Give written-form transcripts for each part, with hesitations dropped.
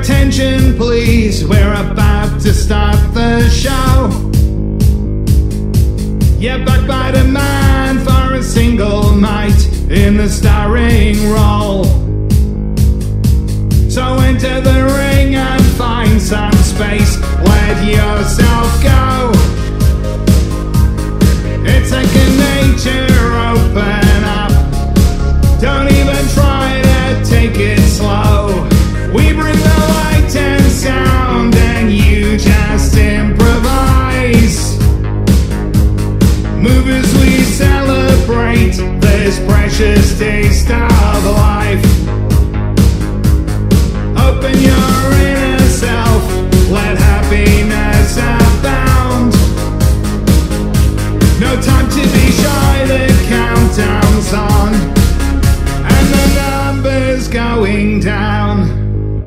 attention please, we're about to start the show. Yeah, back by the man for a single night in the starring role. So enter the ring and find some space, let yourself go. It's second nature, open up. Don't even try to take it slow. We bring the light and sound and you just improvise. Move as we celebrate this precious taste of life. Open your inner self, let happiness abound. No time to be shy, the countdown's on and the number's going down.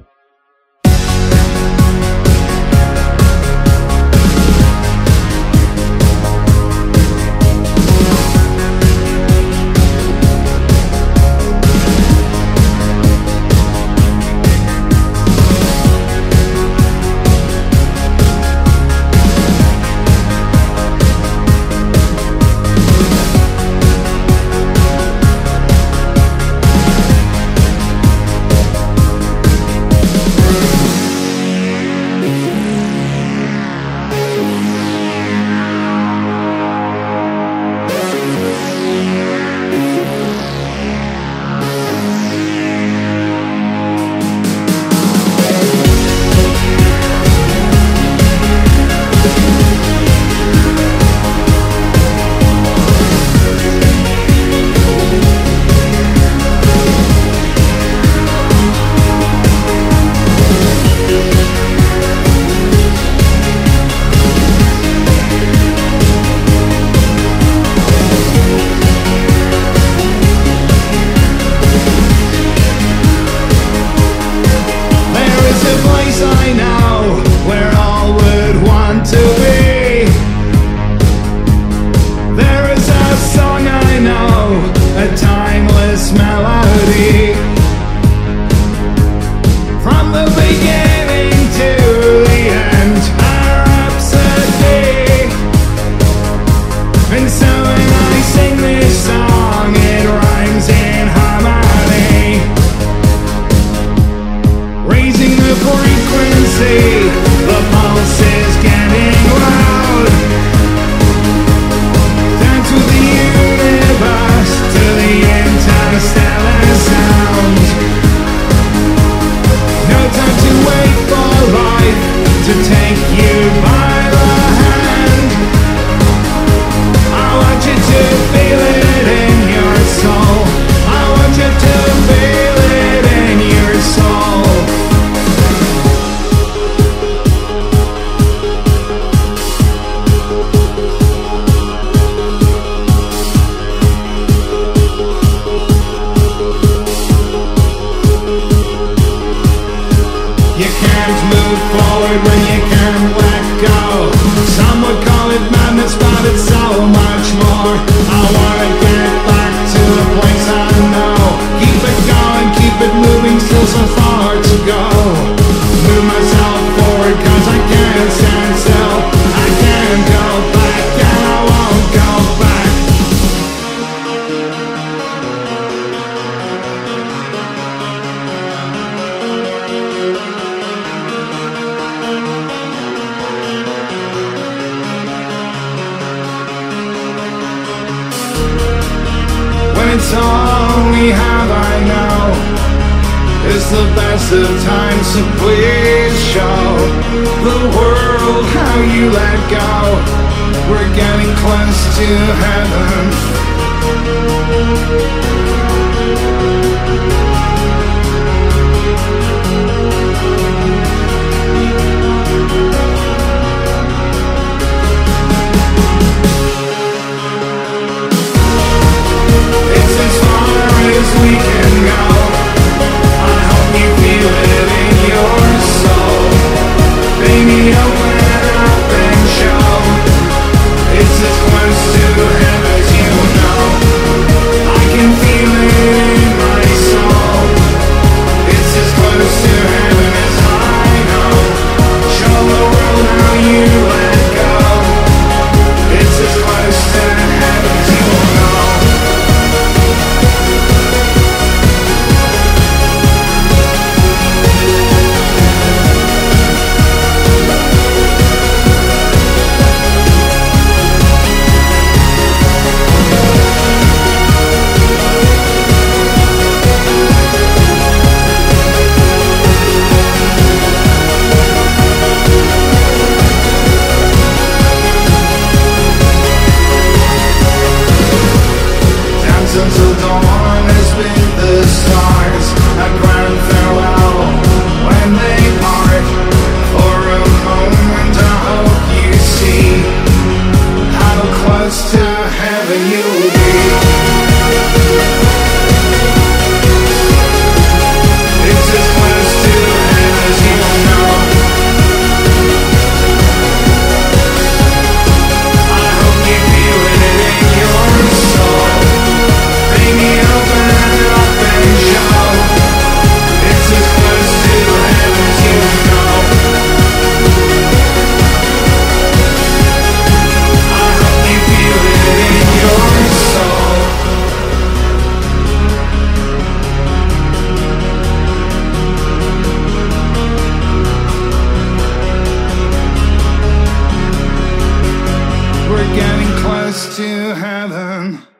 It's all we have, I know. It's the best of times, so please show the world how you let go. We're getting close to heaven. We can go. I hope you feel it in your soul. Baby, open up and show. It's as close to heaven as you know. I can feel it in my soul. us to heaven.